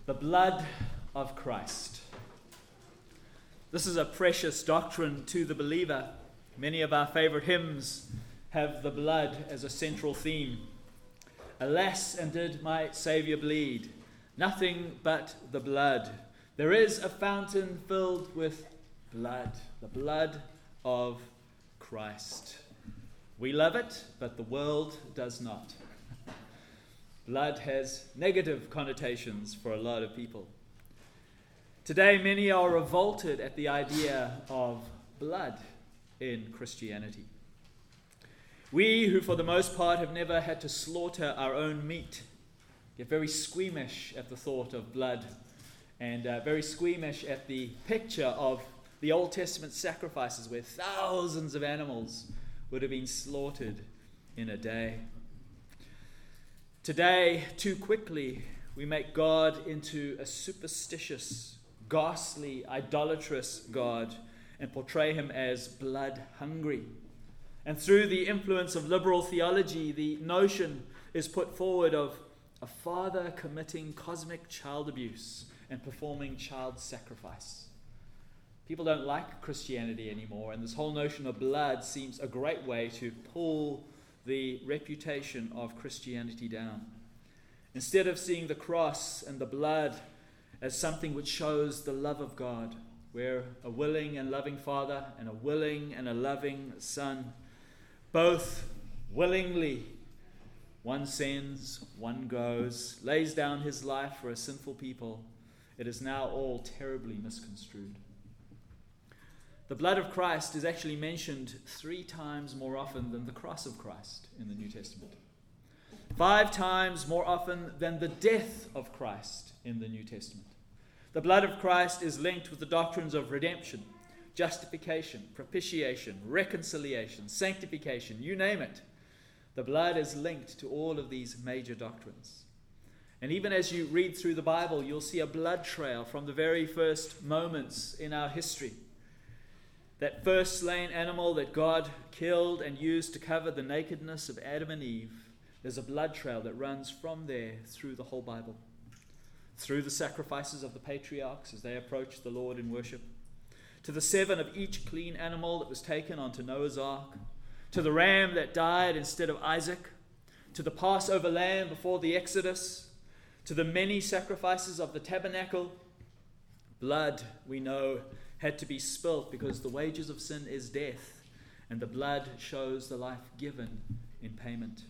The blood of Christ. This is a precious doctrine to the believer. Many of our favorite hymns have the blood as a central theme. Alas, and did my Saviour bleed? Nothing but the blood. There is a fountain filled with blood, the blood of Christ. We love it, but the world does not. Blood has negative connotations for a lot of people. Today, many are revolted at the idea of blood in Christianity. We, who for the most part have never had to slaughter our own meat, get very squeamish at the thought of blood and very squeamish at the picture of the Old Testament sacrifices where thousands of animals would have been slaughtered in a day. Today, too quickly, we make God into a superstitious, ghastly, idolatrous God and portray him as blood hungry. And through the influence of liberal theology, the notion is put forward of a father committing cosmic child abuse and performing child sacrifice. People don't like Christianity anymore, and this whole notion of blood seems a great way to pull the reputation of Christianity down. Instead of seeing the cross and the blood as something which shows the love of God, where a willing and loving Father and a willing and a loving Son, both willingly, one sends, one goes, lays down his life for a sinful people, it is now all terribly misconstrued. The blood of Christ is actually mentioned 3 times more often than the cross of Christ in the New Testament. 5 times more often than the death of Christ in the New Testament. The blood of Christ is linked with the doctrines of redemption, justification, propitiation, reconciliation, sanctification, you name it. The blood is linked to all of these major doctrines. And even as you read through the Bible, you'll see a blood trail from the very first moments in our history. That first slain animal that God killed and used to cover the nakedness of Adam and Eve, there's a blood trail that runs from there through the whole Bible. Through the sacrifices of the patriarchs as they approached the Lord in worship, to the 7 of each clean animal that was taken onto Noah's ark, to the ram that died instead of Isaac, to the Passover lamb before the Exodus, to the many sacrifices of the tabernacle. Blood, we know, had to be spilt because the wages of sin is death, and the blood shows the life given in payment.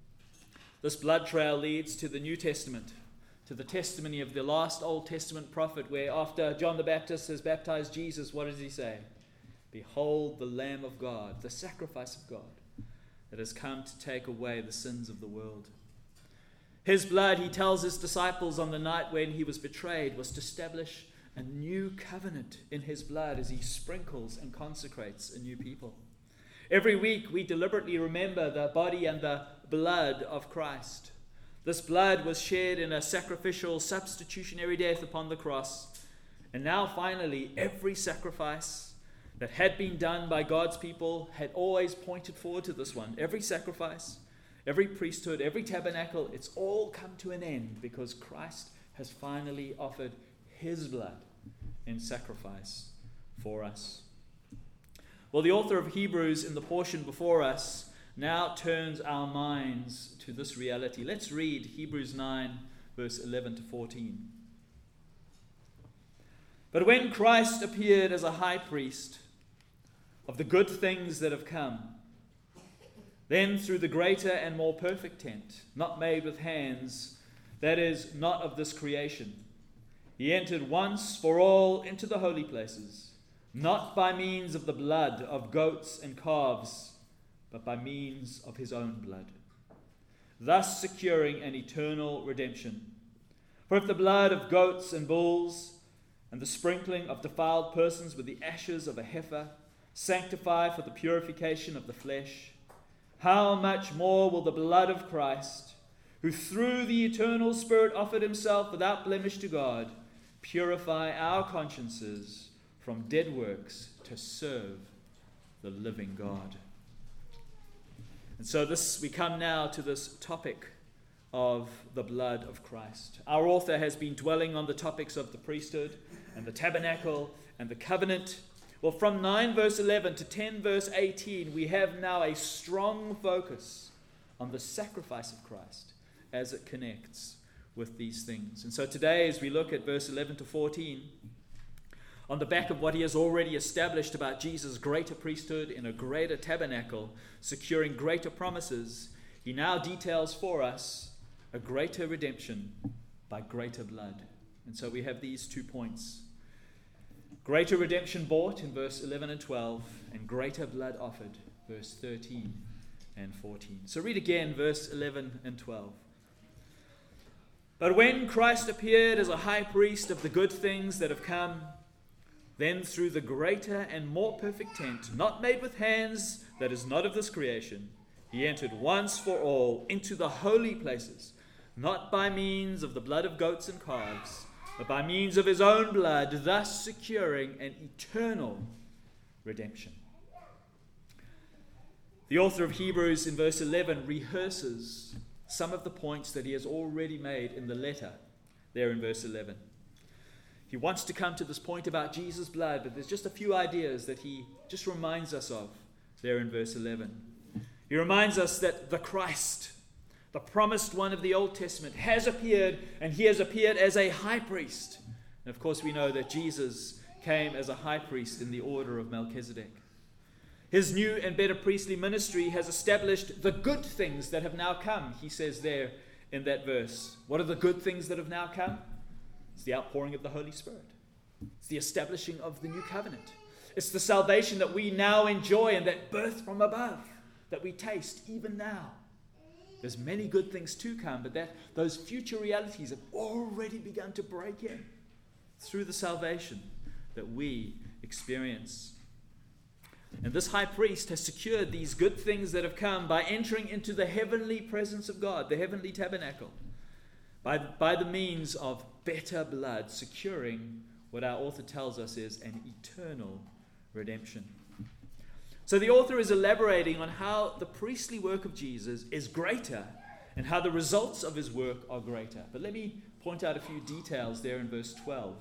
This blood trail leads to the New Testament, to the testimony of the last Old Testament prophet, where after John the Baptist has baptized Jesus, what does he say? Behold the Lamb of God, the sacrifice of God, that has come to take away the sins of the world. His blood, he tells his disciples on the night when he was betrayed, was to establish a new covenant in his blood as he sprinkles and consecrates a new people. Every week we deliberately remember the body and the blood of Christ. This blood was shed in a sacrificial, substitutionary death upon the cross. And now finally, every sacrifice that had been done by God's people had always pointed forward to this one. Every sacrifice, every priesthood, every tabernacle, it's all come to an end because Christ has finally offered his blood in sacrifice for us. Well, the author of Hebrews in the portion before us now turns our minds to this reality. Let's read Hebrews 9, verse 11 to 14. But when Christ appeared as a high priest of the good things that have come, then through the greater and more perfect tent, not made with hands, that is, not of this creation, he entered once for all into the holy places, not by means of the blood of goats and calves, but by means of his own blood, thus securing an eternal redemption. For if the blood of goats and bulls and the sprinkling of defiled persons with the ashes of a heifer sanctify for the purification of the flesh, how much more will the blood of Christ, who through the eternal Spirit offered himself without blemish to God, purify our consciences from dead works to serve the living God. And so we come now to this topic of the blood of Christ. Our author has been dwelling on the topics of the priesthood and the tabernacle and the covenant. Well, from 9 verse 11 to 10 verse 18, we have now a strong focus on the sacrifice of Christ as it connects with these things. And so today, as we look at verse 11 to 14, on the back of what he has already established about Jesus' greater priesthood in a greater tabernacle, securing greater promises, he now details for us a greater redemption by greater blood. And so we have these 2 points. Greater redemption bought in verse 11 and 12, and greater blood offered, verse 13 and 14. So read again verse 11 and 12. But when Christ appeared as a high priest of the good things that have come, then through the greater and more perfect tent, not made with hands, that is not of this creation, he entered once for all into the holy places, not by means of the blood of goats and calves, but by means of his own blood, thus securing an eternal redemption. The author of Hebrews in verse 11 rehearses some of the points that he has already made in the letter there in verse 11. He wants to come to this point about Jesus' blood, but there's just a few ideas that he just reminds us of there in verse 11. He reminds us that the Christ, the promised one of the Old Testament, has appeared, and he has appeared as a high priest. And of course we know that Jesus came as a high priest in the order of Melchizedek. His new and better priestly ministry has established the good things that have now come, he says there in that verse. What are the good things that have now come? It's the outpouring of the Holy Spirit. It's the establishing of the new covenant. It's the salvation that we now enjoy and that birth from above that we taste even now. There's many good things to come, but those future realities have already begun to break in through the salvation that we experience. And this high priest has secured these good things that have come by entering into the heavenly presence of God, the heavenly tabernacle, by the means of better blood, securing what our author tells us is an eternal redemption. So the author is elaborating on how the priestly work of Jesus is greater and how the results of his work are greater. But let me point out a few details there in verse 12.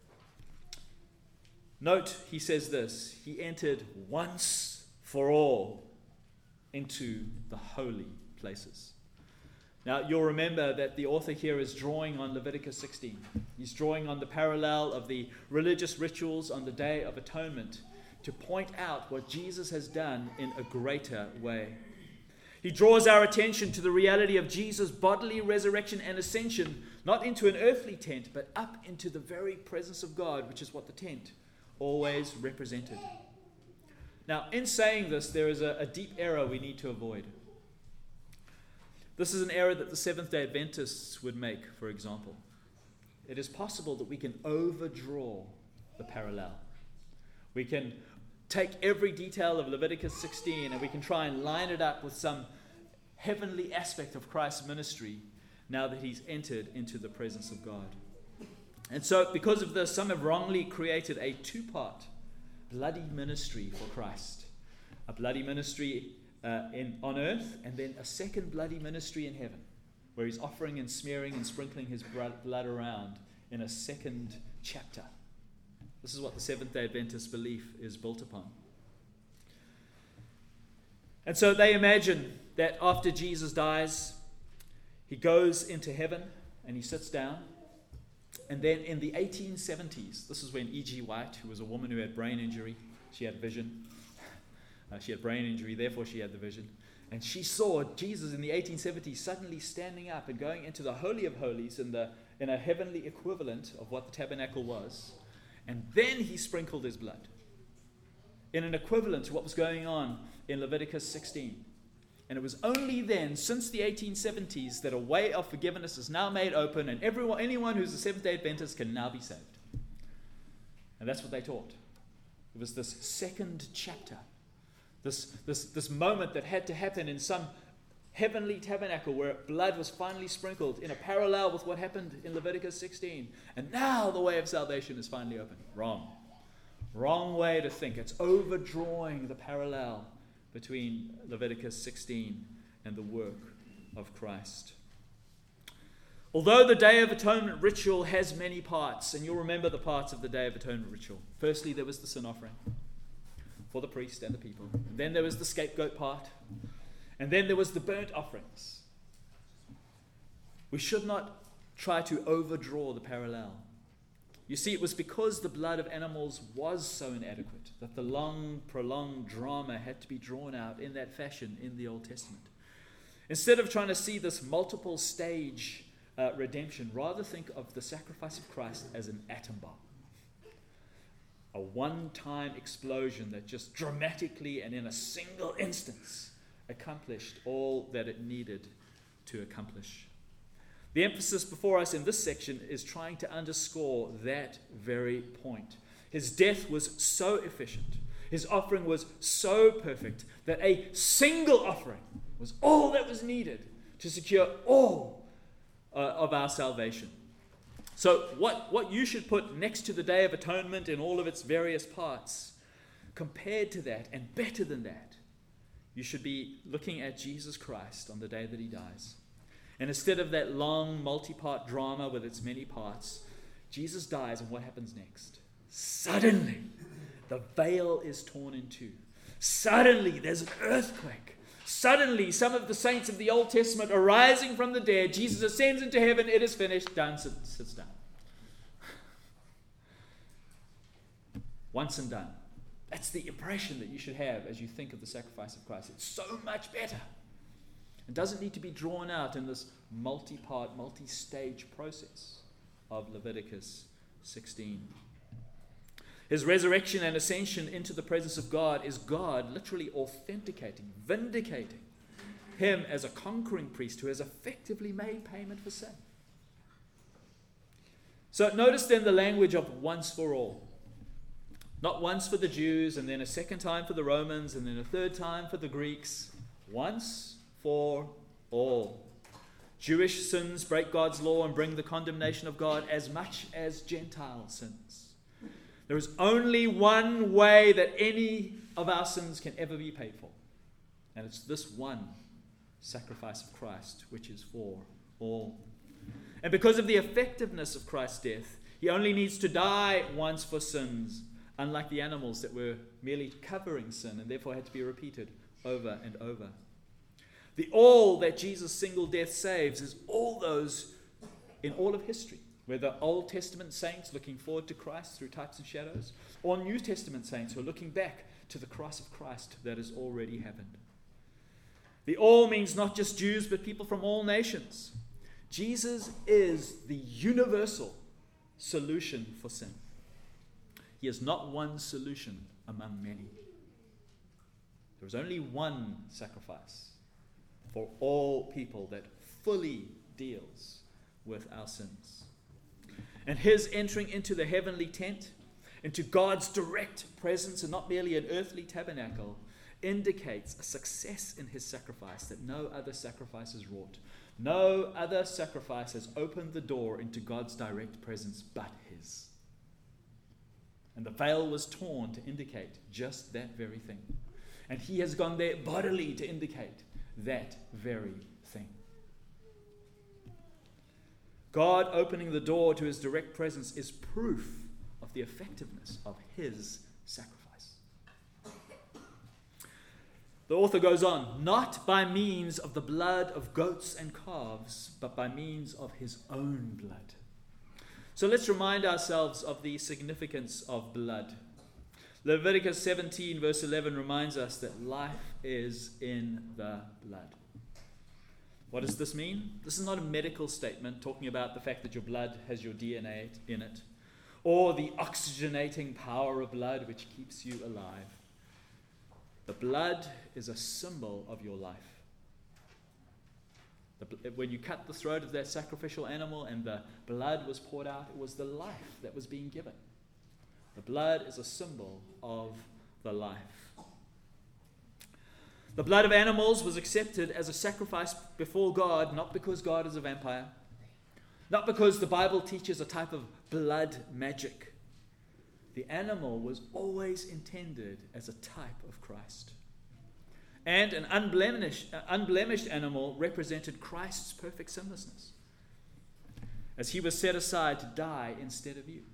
Note, he says this: he entered once for all into the holy places. Now, you'll remember that the author here is drawing on Leviticus 16. He's drawing on the parallel of the religious rituals on the Day of Atonement to point out what Jesus has done in a greater way. He draws our attention to the reality of Jesus' bodily resurrection and ascension, not into an earthly tent, but up into the very presence of God, which is what the tent always represented. Now, in saying this, there is a deep error we need to avoid. This is an error that the Seventh-day Adventists would make, for example. It is possible that we can overdraw the parallel. We can take every detail of Leviticus 16 and we can try and line it up with some heavenly aspect of Christ's ministry now that he's entered into the presence of God. And so, because of this, some have wrongly created a 2-part bloody ministry for Christ. A bloody ministry on earth, and then a second bloody ministry in heaven, where he's offering and smearing and sprinkling his blood around in a second chapter. This is what the Seventh-day Adventist belief is built upon. And so they imagine that after Jesus dies, he goes into heaven and he sits down. And then in the 1870s, this is when E.G. White, who was a woman who had brain injury, she had vision. She had brain injury, therefore she had the vision. And she saw Jesus in the 1870s suddenly standing up and going into the Holy of Holies in a heavenly equivalent of what the tabernacle was. And then he sprinkled his blood in an equivalent to what was going on in Leviticus 16. And it was only then, since the 1870s, that a way of forgiveness is now made open, and anyone who's a Seventh-day Adventist can now be saved. And that's what they taught. It was this second chapter, this moment that had to happen in some heavenly tabernacle where blood was finally sprinkled in a parallel with what happened in Leviticus 16. And now the way of salvation is finally open. Wrong. Wrong way to think. It's overdrawing the parallel between Leviticus 16 and the work of Christ. Although the Day of Atonement ritual has many parts, and you'll remember the parts of the Day of Atonement ritual. Firstly, there was the sin offering for the priest and the people. And then there was the scapegoat part. And then there was the burnt offerings. We should not try to overdraw the parallel. You see, it was because the blood of animals was so inadequate that the long, prolonged drama had to be drawn out in that fashion in the Old Testament. Instead of trying to see this multiple stage redemption, rather think of the sacrifice of Christ as an atom bomb. A one-time explosion that just dramatically and in a single instance accomplished all that it needed to accomplish. The emphasis before us in this section is trying to underscore that very point. His death was so efficient, his offering was so perfect, that a single offering was all that was needed to secure all of our salvation. So what you should put next to the Day of Atonement in all of its various parts, compared to that and better than that, you should be looking at Jesus Christ on the day that he dies. And instead of that long multi-part drama with its many parts, Jesus dies, and what happens next? Suddenly, the veil is torn in two. Suddenly, there's an earthquake. Suddenly, some of the saints of the Old Testament are rising from the dead. Jesus ascends into heaven. It is finished. Done. Sits down. Once and done. That's the impression that you should have as you think of the sacrifice of Christ. It's so much better. It doesn't need to be drawn out in this multi-part, multi-stage process of Leviticus 16. His resurrection and ascension into the presence of God is God literally authenticating, vindicating him as a conquering priest who has effectively made payment for sin. So notice then the language of once for all. Not once for the Jews, and then a second time for the Romans, and then a third time for the Greeks. Once for all. Jewish sins break God's law and bring the condemnation of God as much as Gentile sins. There is only one way that any of our sins can ever be paid for. And it's this one sacrifice of Christ, which is for all. And because of the effectiveness of Christ's death, he only needs to die once for sins, unlike the animals that were merely covering sin and therefore had to be repeated over and over. The all that Jesus' single death saves is all those in all of history, whether Old Testament saints looking forward to Christ through types and shadows, or New Testament saints who are looking back to the cross of Christ that has already happened. The all means not just Jews, but people from all nations. Jesus is the universal solution for sin. He is not one solution among many. There is only one sacrifice for all people that fully deals with our sins. And his entering into the heavenly tent, into God's direct presence and not merely an earthly tabernacle, indicates a success in his sacrifice that no other sacrifice has wrought. No other sacrifice has opened the door into God's direct presence but his. And the veil was torn to indicate just that very thing. And he has gone there bodily to indicate that very thing. God opening the door to his direct presence is proof of the effectiveness of his sacrifice. The author goes on, not by means of the blood of goats and calves, but by means of his own blood. So let's remind ourselves of the significance of blood. Leviticus 17 verse 11 reminds us that life is in the blood. What does this mean? This is not a medical statement talking about the fact that your blood has your DNA in it, or the oxygenating power of blood which keeps you alive. The blood is a symbol of your life. When you cut the throat of that sacrificial animal and the blood was poured out, it was the life that was being given. The blood is a symbol of the life. The blood of animals was accepted as a sacrifice before God, not because God is a vampire, not because the Bible teaches a type of blood magic. The animal was always intended as a type of Christ. And an unblemished animal represented Christ's perfect sinlessness. as he was set aside to die instead of you.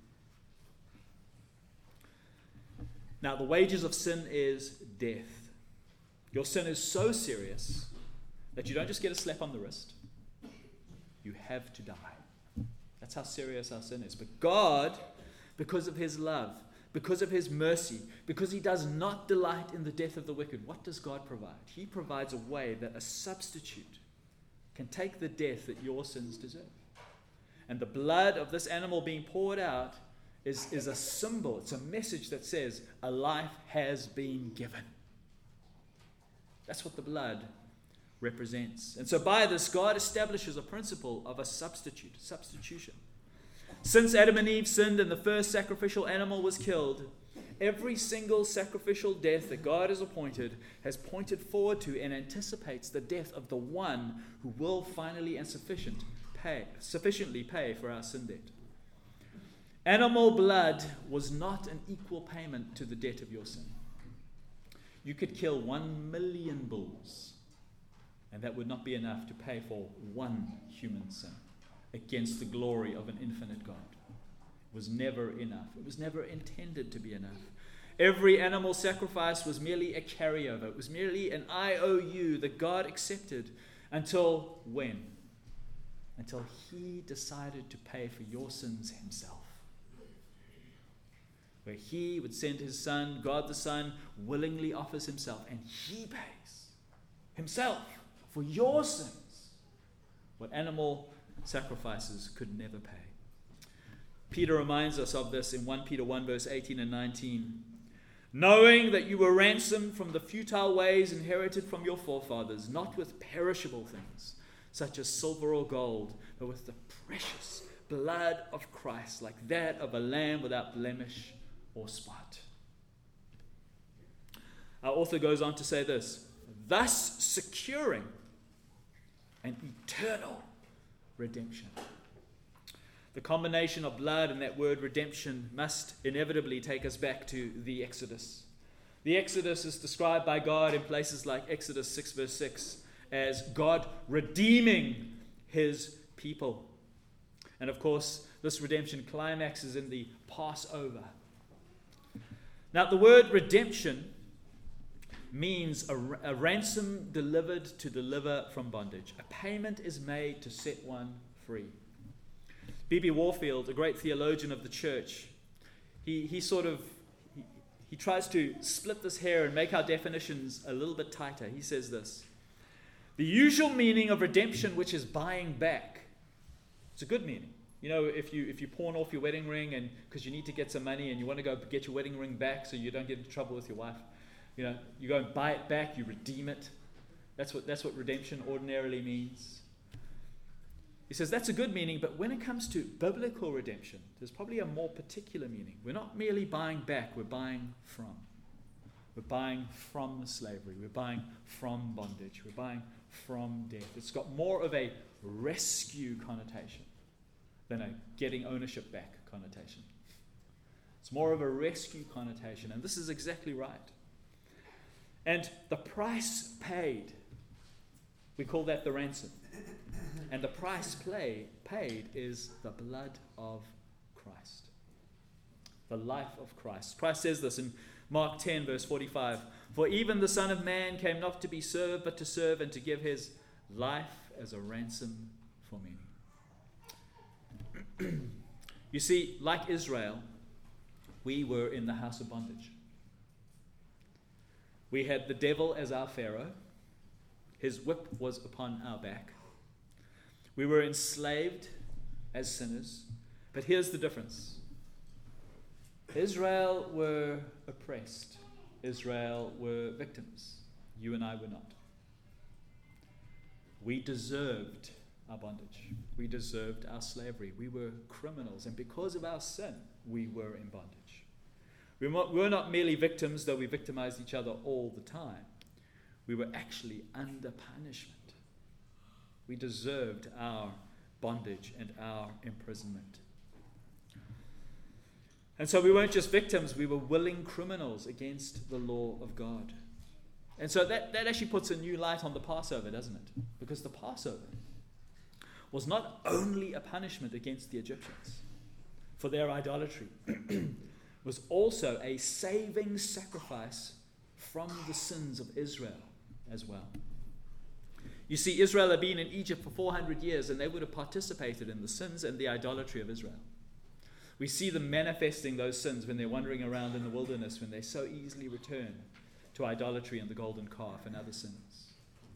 Now, the wages of sin is death. Your sin is so serious that you don't just get a slap on the wrist. You have to die. That's how serious our sin is. But God, because of his love, because of his mercy, because he does not delight in the death of the wicked, what does God provide? He provides a way that a substitute can take the death that your sins deserve. And the blood of this animal being poured out is a symbol. It's a message that says a life has been given. That's what the blood represents. And so by this, God establishes a principle of a substitution. Since Adam and Eve sinned and the first sacrificial animal was killed, every single sacrificial death that God has appointed has pointed forward to and anticipates the death of the one who will finally and sufficiently pay for our sin debt. Animal blood was not an equal payment to the debt of your sin. You could kill 1 million bulls, and that would not be enough to pay for one human sin against the glory of an infinite God. It was never enough. It was never intended to be enough. Every animal sacrifice was merely a carryover. It was merely an IOU that God accepted until when? Until he decided to pay for your sins himself. Where he would send his son, God the Son, willingly offers himself, and he pays himself for your sins what animal sacrifices could never pay. Peter reminds us of this in 1 Peter 1 verse 18 and 19. Knowing that you were ransomed from the futile ways inherited from your forefathers, not with perishable things, such as silver or gold, but with the precious blood of Christ, like that of a lamb without blemish or spot. Our author goes on to say this, thus securing an eternal redemption. The combination of blood and that word redemption must inevitably take us back to the Exodus. The Exodus is described by God in places like Exodus 6 verse 6 as God redeeming his people. And of course, this redemption climaxes in the Passover. Now, the word redemption means a ransom delivered to deliver from bondage. A payment is made to set one free. B.B. Warfield, a great theologian of the church, he tries to split this hair and make our definitions a little bit tighter. He says this, the usual meaning of redemption, which is buying back, it's a good meaning. You know, if you pawn off your wedding ring and because you need to get some money and you want to go get your wedding ring back so you don't get into trouble with your wife, you know, you go and buy it back, you redeem it. That's what redemption ordinarily means. He says that's a good meaning, but when it comes to biblical redemption, there's probably a more particular meaning. We're not merely buying back, we're buying from. We're buying from slavery, we're buying from bondage, we're buying from death. It's got more of a rescue connotation than a getting ownership back connotation. It's more of a rescue connotation, and this is exactly right. And the price paid, we call that the ransom. And the price paid is the blood of Christ. The life of Christ. Christ says this in Mark 10 verse 45. For even the Son of Man came not to be served, but to serve and to give his life as a ransom for many. You see, like Israel, we were in the house of bondage. We had the devil as our Pharaoh. His whip was upon our back. We were enslaved as sinners. But here's the difference. Israel were oppressed. Israel were victims. You and I were not. We deserved our bondage. We deserved our slavery. We were criminals. And because of our sin, we were in bondage. We were not merely victims, though we victimized each other all the time. We were actually under punishment. We deserved our bondage and our imprisonment. And so we weren't just victims, we were willing criminals against the law of God. And so that actually puts a new light on the Passover, doesn't it? Because the Passover was not only a punishment against the Egyptians for their idolatry, was also a saving sacrifice from the sins of Israel as well. You see, Israel had been in Egypt for 400 years, and they would have participated in the sins and the idolatry of Israel. We see them manifesting those sins when they're wandering around in the wilderness, when they so easily return to idolatry and the golden calf and other sins.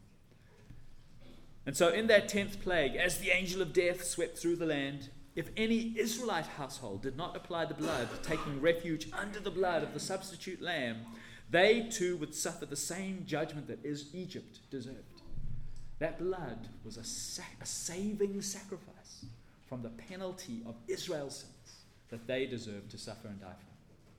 And so in that 10th plague, as the angel of death swept through the land, if any Israelite household did not apply the blood, taking refuge under the blood of the substitute lamb, they too would suffer the same judgment that Egypt deserved. That blood was a saving sacrifice from the penalty of Israel's sins that they deserved to suffer and die for.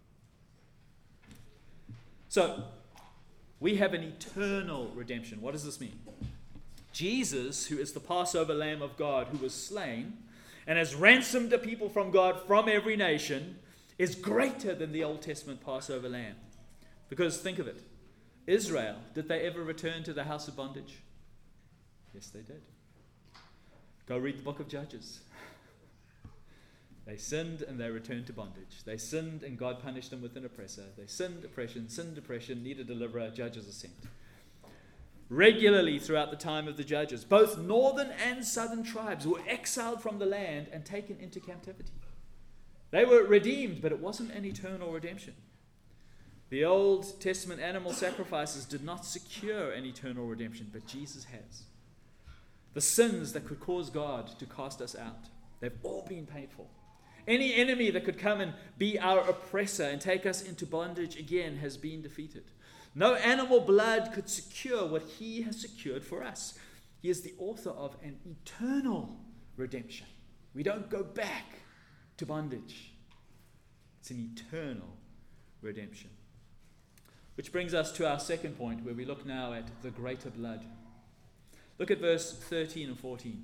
So, we have an eternal redemption. What does this mean? Jesus, who is the Passover Lamb of God, who was slain and has ransomed the people from God from every nation, is greater than the Old Testament Passover Lamb. Because think of it. Israel, did they ever return to the house of bondage? Yes, they did. Go read the book of Judges. They sinned and they returned to bondage. They sinned and God punished them with an oppressor. They sinned oppression, need a deliverer, judges are sent. Regularly throughout the time of the judges, both northern and southern tribes were exiled from the land and taken into captivity. They were redeemed, but it wasn't an eternal redemption. The Old Testament animal sacrifices did not secure an eternal redemption, but Jesus has. The sins that could cause God to cast us out, they've all been paid for. Any enemy that could come and be our oppressor and take us into bondage again has been defeated. No animal blood could secure what he has secured for us. He is the author of an eternal redemption. We don't go back to bondage. It's an eternal redemption. Which brings us to our second point, where we look now at the greater blood. Look at verse 13 and 14.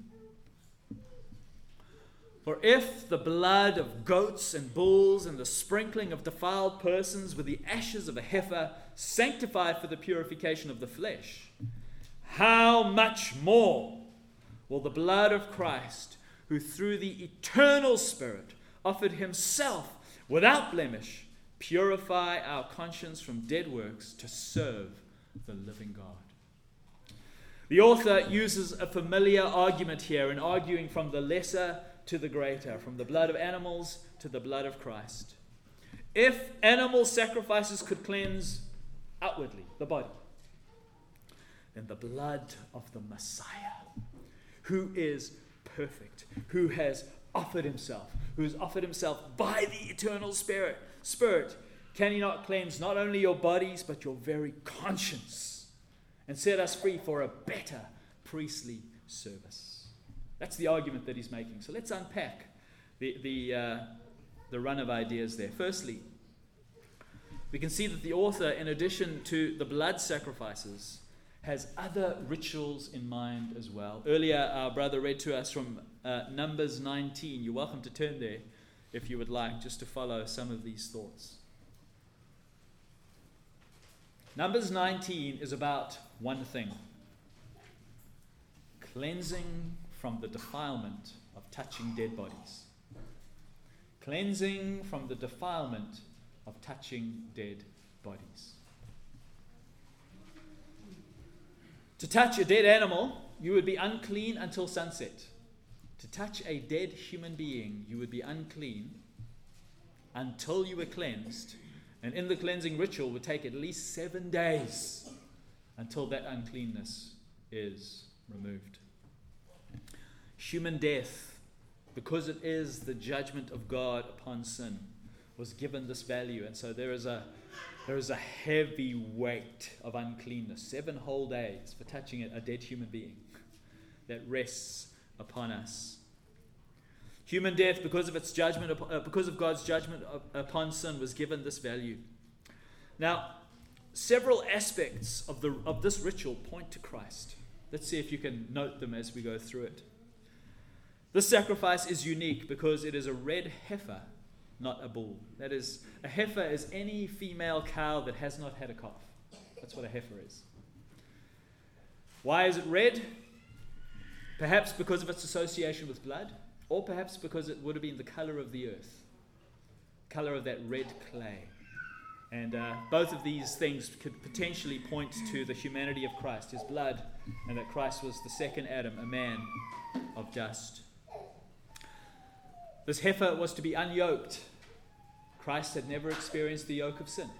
For if the blood of goats and bulls and the sprinkling of defiled persons with the ashes of a heifer sanctify for the purification of the flesh, how much more will the blood of Christ, who through the eternal Spirit offered himself without blemish, purify our conscience from dead works to serve the living God. The author uses a familiar argument here in arguing from the lesser to the greater, from the blood of animals to the blood of Christ. If animal sacrifices could cleanse outwardly the body, then the blood of the Messiah, who is perfect, who has offered himself by the eternal Spirit, can he not cleanse not only your bodies but your very conscience and set us free for a better priestly service? That's the argument that he's making. So let's unpack the run of ideas there. Firstly, we can see that the author, in addition to the blood sacrifices, has other rituals in mind as well. Earlier, our brother read to us from Numbers 19. You're welcome to turn there if you would like, just to follow some of these thoughts. Numbers 19 is about one thing: cleansing from the defilement of touching dead bodies. Cleansing from the defilement of touching dead bodies. To touch a dead animal, you would be unclean until sunset. To touch a dead human being, you would be unclean until you were cleansed. And in the cleansing ritual would take at least 7 days until that uncleanness is removed. Human death, because it is the judgment of God upon sin, was given this value. And so there is a heavy weight of uncleanness, 7 whole days for touching a dead human being, that rests upon us. Human death, because of its judgment, because of God's judgment upon sin, was given this value. Now, several aspects of this ritual point to Christ. Let's see if you can note them as we go through it. This sacrifice is unique because it is a red heifer, not a bull. That is, a heifer is any female cow that has not had a calf. That's what a heifer is. Why is it red? Perhaps because of its association with blood, or perhaps because it would have been the color of the earth, color of that red clay. And both of these things could potentially point to the humanity of Christ, his blood, and that Christ was the second Adam, a man of dust. This heifer was to be unyoked. Christ had never experienced the yoke of sin.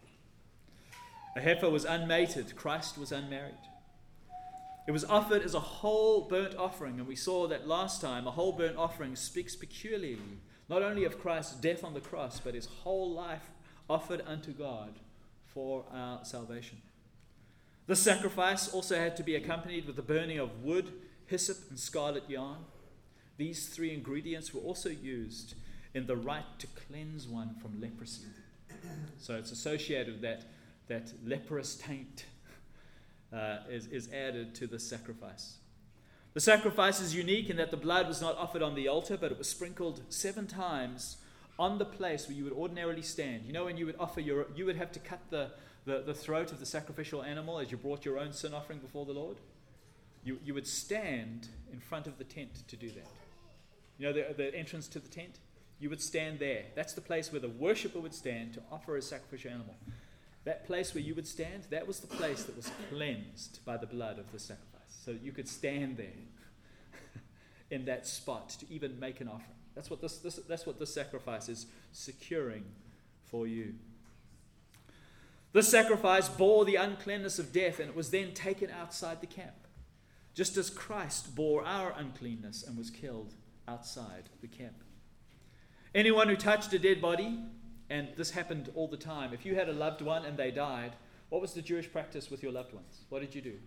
A heifer was unmated. Christ was unmarried. It was offered as a whole burnt offering, and we saw that last time. A whole burnt offering speaks peculiarly not only of Christ's death on the cross, but his whole life offered unto God for our salvation. The sacrifice also had to be accompanied with the burning of wood, hyssop, and scarlet yarn. These three ingredients were also used in the rite to cleanse one from leprosy. So it's associated with that leprous taint is added to the sacrifice. The sacrifice is unique in that the blood was not offered on the altar, but it was sprinkled 7 times on the place where you would ordinarily stand. You know, when you would offer you would have to cut the throat of the sacrificial animal as you brought your own sin offering before the Lord. You would stand in front of the tent to do that. You know, the entrance to the tent? You would stand there. That's the place where the worshipper would stand to offer a sacrificial animal. That place where you would stand, that was the place that was cleansed by the blood of the sacrifice. So you could stand there in that spot to even make an offering. That's what this sacrifice is securing for you. This sacrifice bore the uncleanness of death, and it was then taken outside the camp, just as Christ bore our uncleanness and was killed outside the camp. Anyone who touched a dead body, and this happened all the time, if you had a loved one and they died, what was the Jewish practice with your loved ones? What did you do?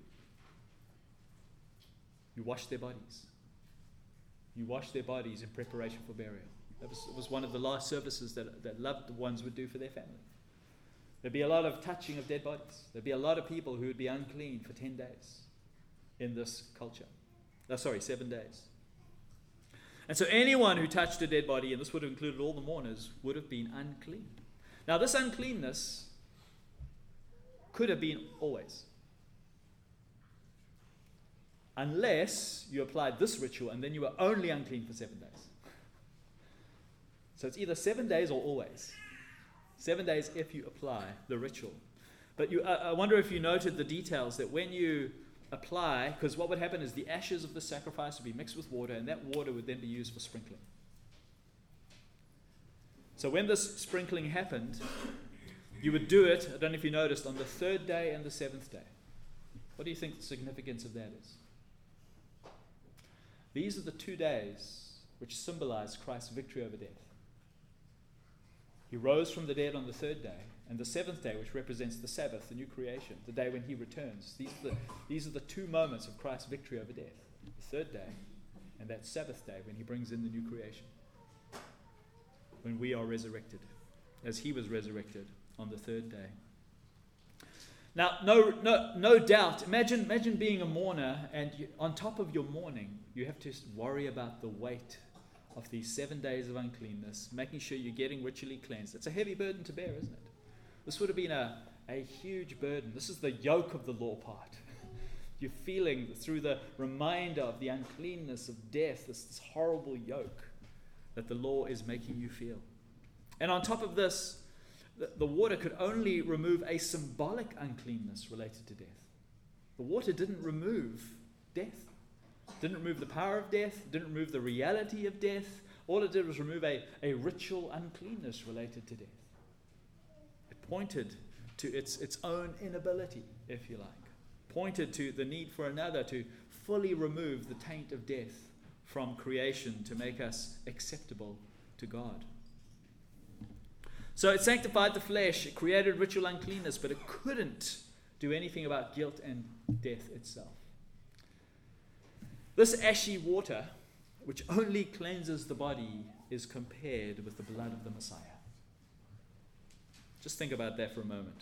You washed their bodies. You washed their bodies in preparation for burial. It was one of the last services that loved ones would do for their family. There'd be a lot of touching of dead bodies. There'd be a lot of people who would be unclean for 10 days in this culture. 7 days. And so anyone who touched a dead body, and this would have included all the mourners, would have been unclean. Now this uncleanness could have been always, unless you applied this ritual and then you were only unclean for 7 days. So it's either 7 days or always. 7 days if you apply the ritual. But I wonder if you noted the details that when you apply, because what would happen is the ashes of the sacrifice would be mixed with water, and that water would then be used for sprinkling. So when this sprinkling happened, you would do it, I don't know if you noticed, on the 3rd day and the 7th day. What do you think the significance of that is? These are the 2 days which symbolize Christ's victory over death. He rose from the dead on the 3rd day, and the 7th day, which represents the Sabbath, the new creation, the day when he returns. These are the 2 moments of Christ's victory over death. The 3rd day and that Sabbath day when he brings in the new creation. When we are resurrected, as he was resurrected on the 3rd day. Now, no doubt, imagine being a mourner, and on top of your mourning, you have to worry about the weight of these 7 days of uncleanness, making sure you're getting ritually cleansed. It's a heavy burden to bear, isn't it? This would have been a huge burden. This is the yoke of the law part. You're feeling through the reminder of the uncleanness of death, this horrible yoke that the law is making you feel. And on top of this, the water could only remove a symbolic uncleanness related to death. The water didn't remove death. Didn't remove the power of death. Didn't remove the reality of death. All it did was remove a ritual uncleanness related to death. It pointed to its own inability, if you like. Pointed to the need for another to fully remove the taint of death from creation to make us acceptable to God. So it sanctified the flesh, it created ritual uncleanness, but it couldn't do anything about guilt and death itself. This ashy water, which only cleanses the body, is compared with the blood of the Messiah. Just think about that for a moment.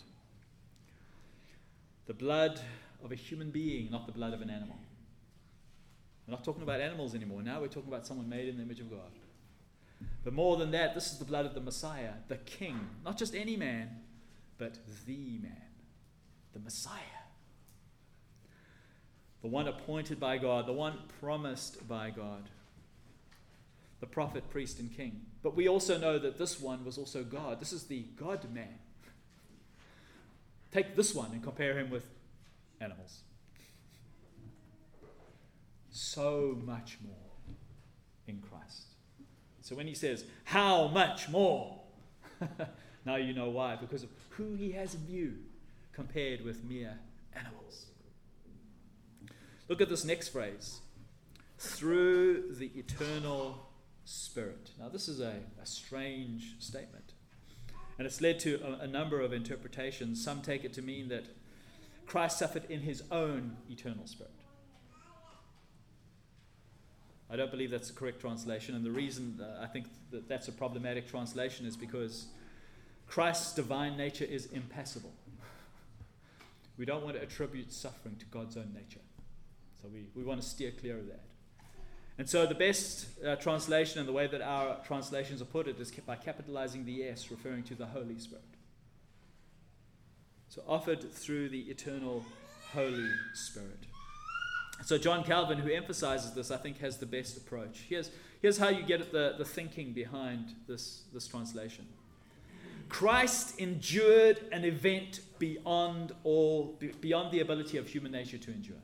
The blood of a human being, not the blood of an animal. We're not talking about animals anymore. Now we're talking about someone made in the image of God. But more than that, this is the blood of the Messiah, the King. Not just any man, but the man, the Messiah. the one appointed by God, the one promised by God, the prophet, priest, and king. But we also know that this one was also God. This is the God-man. Take this one and compare him with animals. So much more in Christ. So when he says, how much more? Now you know why. Because of who he has in view compared with mere animals. Look at this next phrase. Through the eternal Spirit. Now this is a strange statement. And it's led to a number of interpretations. Some take it to mean that Christ suffered in his own eternal spirit. I don't believe that's the correct translation, and the reason I think that that's a problematic translation is because Christ's divine nature is impassible. We don't want to attribute suffering to God's own nature. So we want to steer clear of that. And so the best translation, and the way that our translations are put it, is by capitalizing the S, referring to the Holy Spirit. So offered through the eternal Holy Spirit. So John Calvin, who emphasizes this, I think has the best approach. Here's how you get at the thinking behind this translation. Christ endured an event beyond the ability of human nature to endure.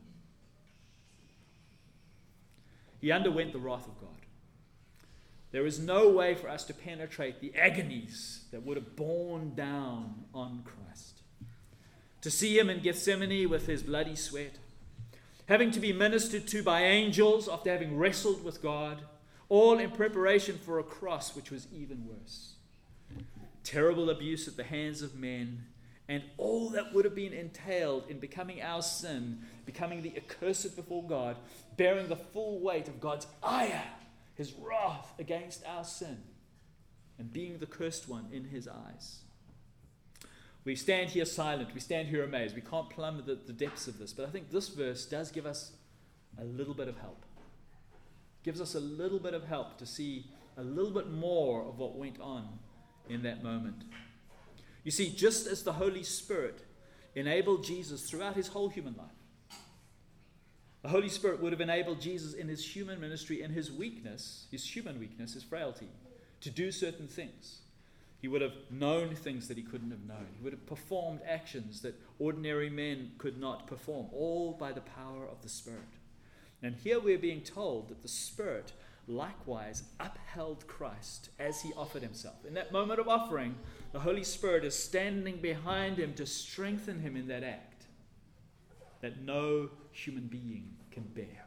He underwent the wrath of God. There is no way for us to penetrate the agonies that would have borne down on Christ. To see him in Gethsemane with his bloody sweat, having to be ministered to by angels after having wrestled with God, all in preparation for a cross which was even worse. Terrible abuse at the hands of men, and all that would have been entailed in becoming our sin, becoming the accursed before God, bearing the full weight of God's ire, his wrath against our sin, and being the cursed one in his eyes. We stand here silent, we stand here amazed. We can't plumb the depths of this, but I think this verse does give us a little bit of help. Gives us a little bit of help to see a little bit more of what went on in that moment. You see, just as the Holy Spirit enabled Jesus throughout his whole human life, the Holy Spirit would have enabled Jesus in his human ministry, in his weakness, his human weakness, his frailty, to do certain things. He would have known things that he couldn't have known. He would have performed actions that ordinary men could not perform, all by the power of the Spirit. And here we're being told that the Spirit likewise upheld Christ as he offered himself. In that moment of offering, the Holy Spirit is standing behind him to strengthen him in that act that no human being can bear.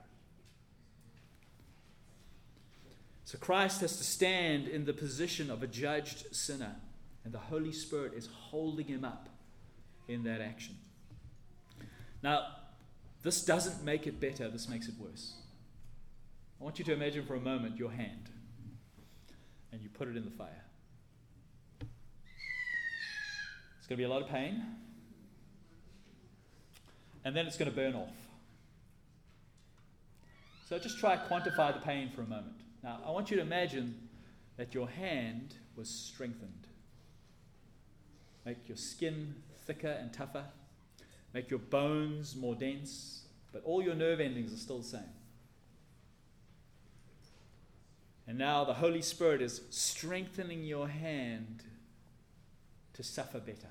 So Christ has to stand in the position of a judged sinner, and the Holy Spirit is holding him up in that action. Now, this doesn't make it better, this makes it worse. I want you to imagine for a moment your hand, and you put it in the fire. It's going to be a lot of pain, and then it's going to burn off. So just try to quantify the pain for a moment. Now, I want you to imagine that your hand was strengthened. Make your skin thicker and tougher. Make your bones more dense. But all your nerve endings are still the same. And now the Holy Spirit is strengthening your hand to suffer better.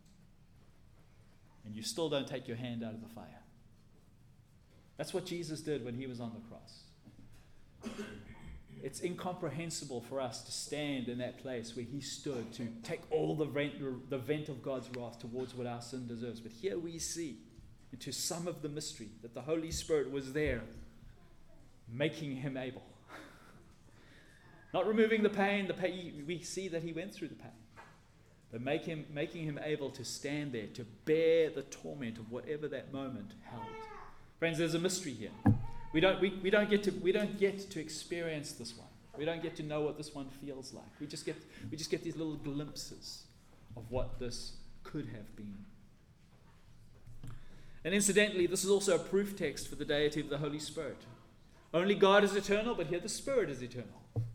And you still don't take your hand out of the fire. That's what Jesus did when he was on the cross. It's incomprehensible for us to stand in that place where he stood to take all the vent of God's wrath towards what our sin deserves. But here we see into some of the mystery that the Holy Spirit was there making him able. Not removing the pain, we see that he went through the pain. But making him able to stand there, to bear the torment of whatever that moment held. Friends, there's a mystery here. We don't get to experience this one. We don't get to know what this one feels like. We just get these little glimpses of what this could have been. And incidentally, this is also a proof text for the deity of the Holy Spirit. Only God is eternal, but here the Spirit is eternal.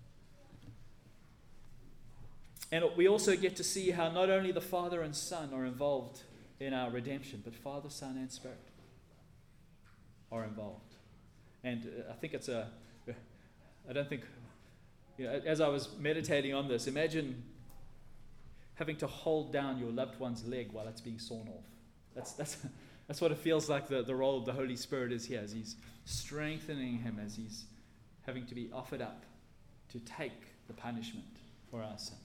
And we also get to see how not only the Father and Son are involved in our redemption, but Father, Son, and Spirit are involved. And I think I don't think, as I was meditating on this, imagine having to hold down your loved one's leg while it's being sawn off. That's what it feels like the role of the Holy Spirit is here, as he's strengthening him, as he's having to be offered up to take the punishment for our sin.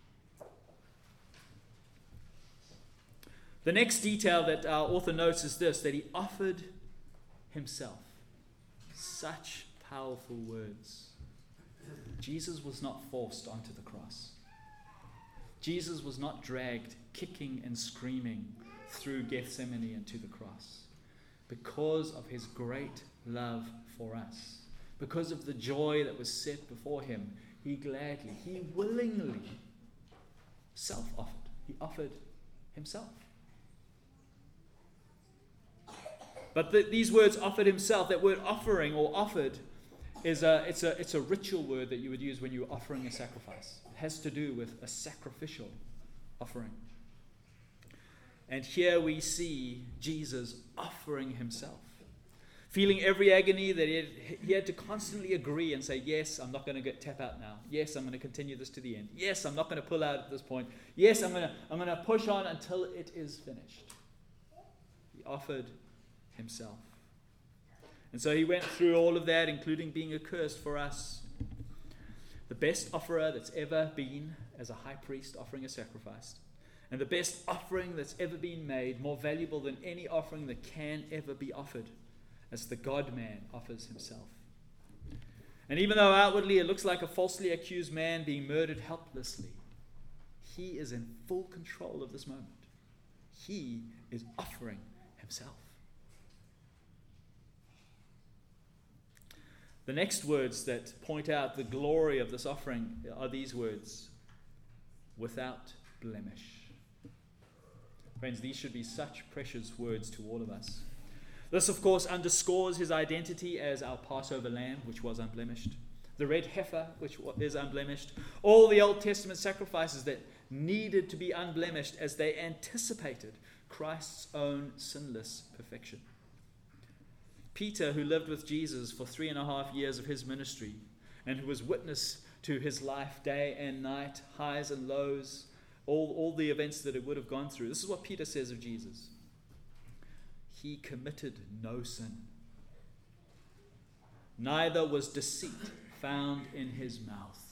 The next detail that our author notes is this, that he offered himself. Such powerful words. Jesus was not forced onto the cross. Jesus was not dragged kicking and screaming through Gethsemane and to the cross. Because of his great love for us, because of the joy that was set before him, he willingly self-offered. He offered himself. But these words, offered himself, that word offering or offered, it's a ritual word that you would use when you were offering a sacrifice. It has to do with a sacrificial offering. And here we see Jesus offering himself, feeling every agony that he had to constantly agree and say, yes, I'm not going to tap out now. Yes, I'm going to continue this to the end. Yes, I'm not going to pull out at this point. Yes, I'm going to push on until it is finished. He offered himself. And so he went through all of that, including being accursed for us. The best offerer that's ever been as a high priest offering a sacrifice. And the best offering that's ever been made, more valuable than any offering that can ever be offered, as the God-man offers himself. And even though outwardly it looks like a falsely accused man being murdered helplessly, he is in full control of this moment. He is offering himself. The next words that point out the glory of this offering are these words, without blemish. Friends, these should be such precious words to all of us. This, of course, underscores his identity as our Passover lamb, which was unblemished. The red heifer, which is unblemished. All the Old Testament sacrifices that needed to be unblemished as they anticipated Christ's own sinless perfection. Peter, who lived with Jesus for 3.5 years of his ministry, and who was witness to his life day and night, highs and lows, all the events that it would have gone through. This is what Peter says of Jesus. He committed no sin. Neither was deceit found in his mouth.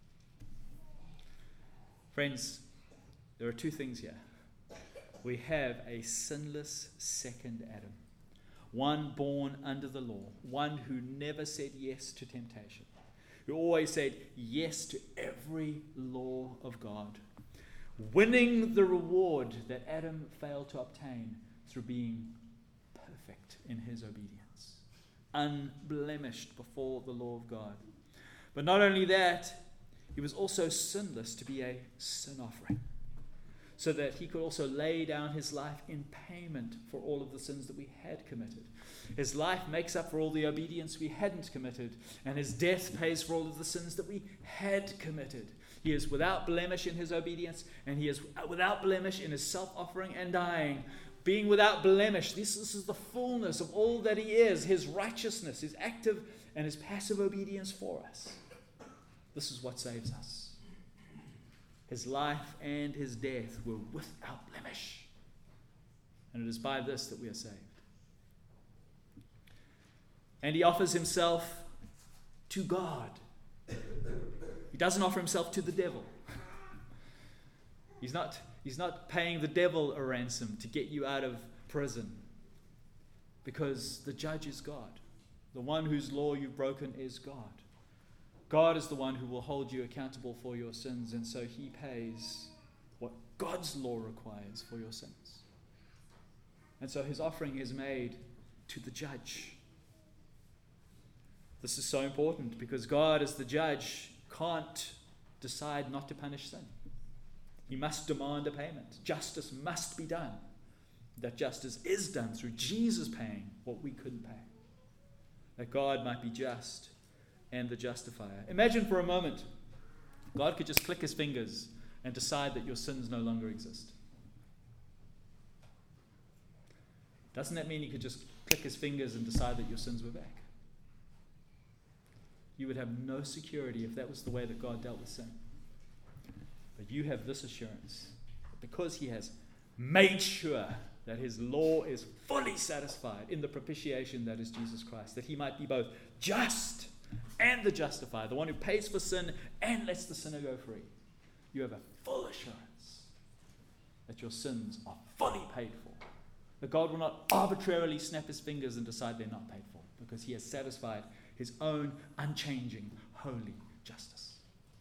Friends, there are two things here. We have a sinless second Adam. One born under the law. One who never said yes to temptation. Who always said yes to every law of God. Winning the reward that Adam failed to obtain through being perfect in his obedience. Unblemished before the law of God. But not only that, he was also sinless to be a sin offering. So that he could also lay down his life in payment for all of the sins that we had committed. His life makes up for all the obedience we hadn't committed, and his death pays for all of the sins that we had committed. He is without blemish in his obedience, and he is without blemish in his self-offering and dying. Being without blemish, this is the fullness of all that he is, his righteousness, his active and his passive obedience for us. This is what saves us. His life and his death were without blemish. And it is by this that we are saved. And he offers himself to God. He doesn't offer himself to the devil. He's not paying the devil a ransom to get you out of prison. Because the judge is God. The one whose law you've broken is God. God is the one who will hold you accountable for your sins, and so he pays what God's law requires for your sins. And so his offering is made to the judge. This is so important because God, as the judge, can't decide not to punish sin. He must demand a payment. Justice must be done. That justice is done through Jesus paying what we couldn't pay. That God might be just and the justifier. Imagine for a moment, God could just click his fingers and decide that your sins no longer exist. Doesn't that mean he could just click his fingers and decide that your sins were back? You would have no security if that was the way that God dealt with sin. But you have this assurance, because he has made sure that his law is fully satisfied in the propitiation that is Jesus Christ, that he might be both just and the justifier, the one who pays for sin and lets the sinner go free. You have a full assurance that your sins are fully paid for, that God will not arbitrarily snap his fingers and decide they're not paid for, because he has satisfied his own unchanging, holy justice.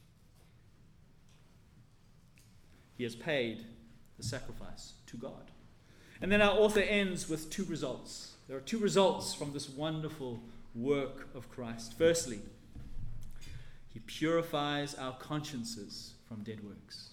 He has paid the sacrifice to God. And then our author ends with two results. There are two results from this wonderful work of Christ. Firstly, he purifies our consciences from dead works.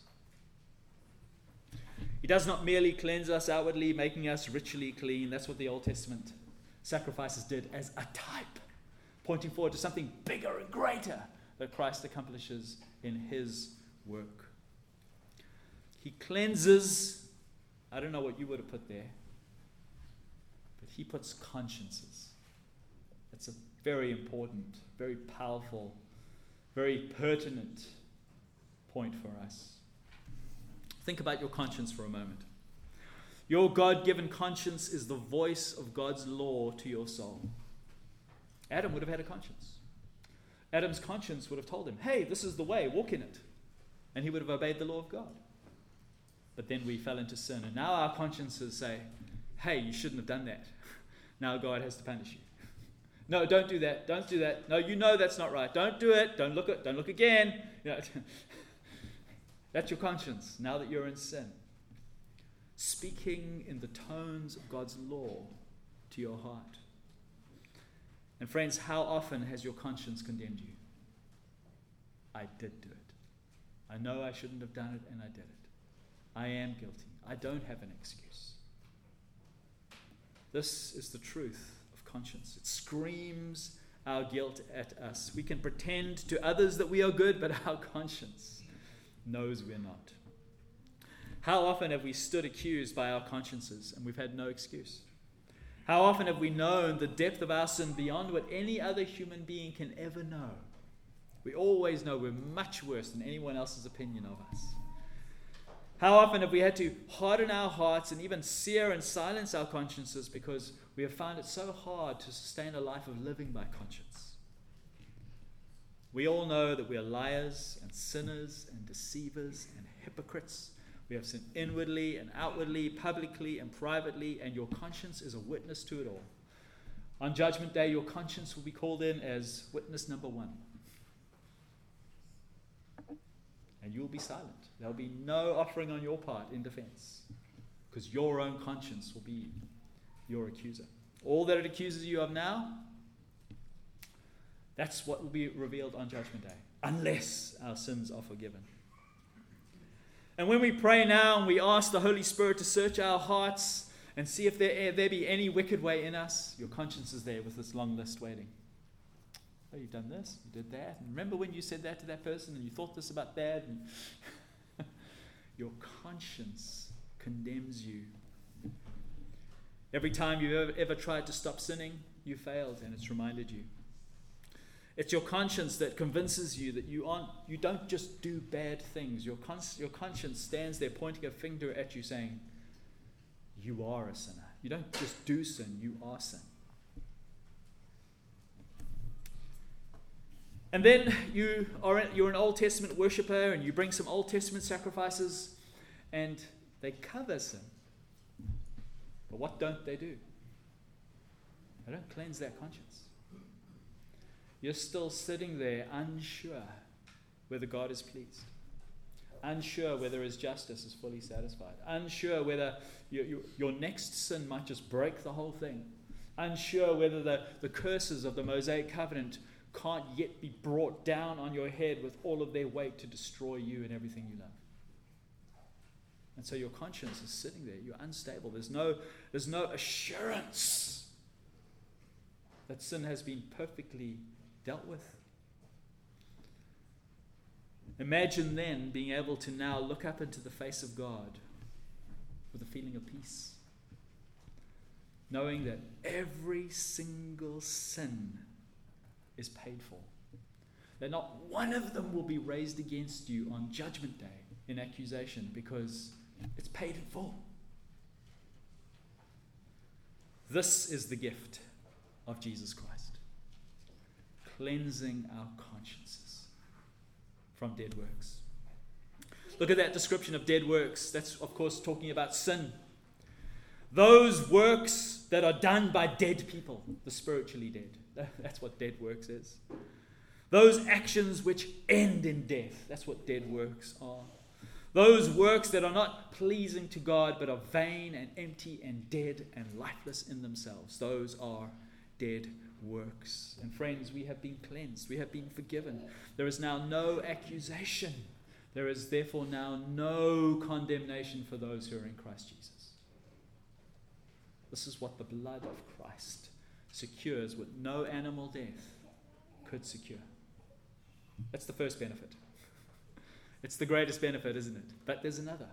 He does not merely cleanse us outwardly, making us ritually clean. That's what the Old Testament sacrifices did as a type, pointing forward to something bigger and greater that Christ accomplishes in his work. He cleanses, I don't know what you would have put there, but he puts consciences. That's a very important, very powerful, very pertinent point for us. Think about your conscience for a moment. Your God-given conscience is the voice of God's law to your soul. Adam would have had a conscience. Adam's conscience would have told him, hey, this is the way, walk in it. And he would have obeyed the law of God. But then we fell into sin, and now our consciences say, hey, you shouldn't have done that. Now God has to punish you. No, don't do that. Don't do that. No, you know that's not right. Don't do it. Don't look again. You know, that's your conscience now that you're in sin. Speaking in the tones of God's law to your heart. And friends, how often has your conscience condemned you? I did do it. I know I shouldn't have done it, and I did it. I am guilty. I don't have an excuse. This is the truth of conscience. It screams our guilt at us. We can pretend to others that we are good, but our conscience knows we're not. How often have we stood accused by our consciences and we've had no excuse? How often have we known the depth of our sin beyond what any other human being can ever know? We always know we're much worse than anyone else's opinion of us. How often have we had to harden our hearts and even sear and silence our consciences because we have found it so hard to sustain a life of living by conscience? We all know that we are liars and sinners and deceivers and hypocrites. We have sinned inwardly and outwardly, publicly and privately, and your conscience is a witness to it all. On Judgment Day, your conscience will be called in as witness number one. And you will be silent. There will be no offering on your part in defense, because your own conscience will be your accuser. All that it accuses you of now, that's what will be revealed on Judgment Day, unless our sins are forgiven. And when we pray now and we ask the Holy Spirit to search our hearts and see if there be any wicked way in us, your conscience is there with this long list waiting. Oh, you've done this, you did that. And remember when you said that to that person and you thought this about that? And your conscience condemns you. Every time you've ever tried to stop sinning, you failed, and it's reminded you. It's your conscience that convinces you that you don't just do bad things. Your conscience stands there pointing a finger at you saying, you are a sinner. You don't just do sin, you are sin. And then you're an Old Testament worshiper and you bring some Old Testament sacrifices and they cover sin. But what don't they do? They don't cleanse that conscience. You're still sitting there unsure whether God is pleased. Unsure whether his justice is fully satisfied. Unsure whether your next sin might just break the whole thing. Unsure whether the curses of the Mosaic covenant can't yet be brought down on your head with all of their weight to destroy you and everything you love. And so your conscience is sitting there. You're unstable. There's no assurance that sin has been perfectly dealt with. Imagine then being able to now look up into the face of God with a feeling of peace. knowing that every single sin is paid for. That not one of them will be raised against you on Judgment Day in accusation, because it's paid in full. This is the gift of Jesus Christ, cleansing our consciences from dead works. Look at that description of dead works. That's, of course, talking about sin. Those works that are done by dead people, the spiritually dead. That's what dead works is. Those actions which end in death. That's what dead works are. Those works that are not pleasing to God, but are vain and empty and dead and lifeless in themselves. Those are dead works. And friends, we have been cleansed. We have been forgiven. There is now no accusation. There is therefore now no condemnation for those who are in Christ Jesus. This is what the blood of Christ secures, what no animal death could secure. That's the first benefit. It's the greatest benefit, isn't it? But there's another.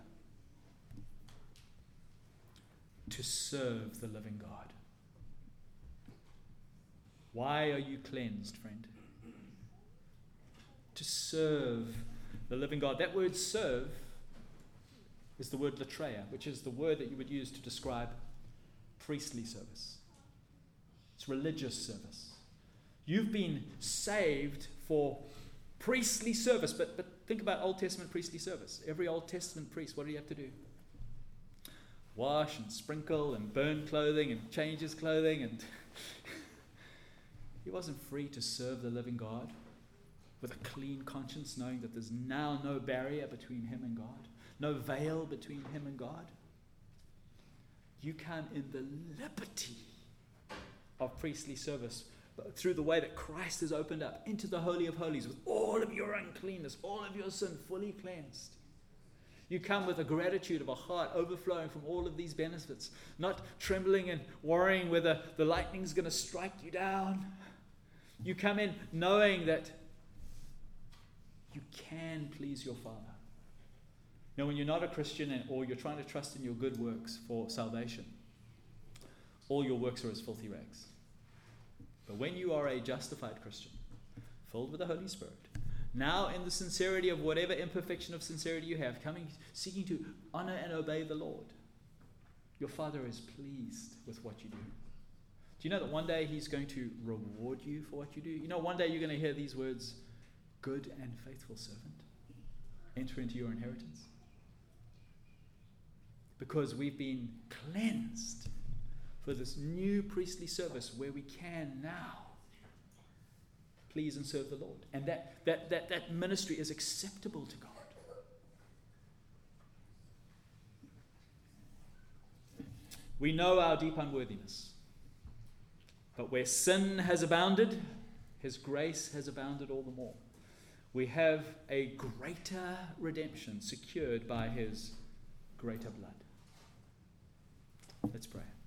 To serve the living God. Why are you cleansed, friend? To serve the living God. That word serve is the word latreia, which is the word that you would use to describe priestly service. It's religious service. You've been saved for priestly service, but think about Old Testament priestly service. Every Old Testament priest, what do you have to do? Wash and sprinkle and burn clothing and change his clothing, and he wasn't free to serve the living God with a clean conscience, knowing that there's now no barrier between him and God, no veil between him and God. You come in the liberty of priestly service through the way that Christ has opened up into the Holy of Holies with all of your uncleanness, all of your sin fully cleansed. You come with a gratitude of a heart overflowing from all of these benefits, not trembling and worrying whether the lightning's going to strike you down. You come in knowing that you can please your Father. Now, when you're not a Christian or you're trying to trust in your good works for salvation, all your works are as filthy rags. But when you are a justified Christian, filled with the Holy Spirit, now in the sincerity of whatever imperfection of sincerity you have, seeking to honor and obey the Lord, your Father is pleased with what you do. Do you know that one day he's going to reward you for what you do? You know, one day you're going to hear these words, "Good and faithful servant, enter into your inheritance." Because we've been cleansed for this new priestly service where we can now please and serve the Lord. And that ministry is acceptable to God. We know our deep unworthiness. But where sin has abounded, his grace has abounded all the more. We have a greater redemption secured by his greater blood. Let's pray.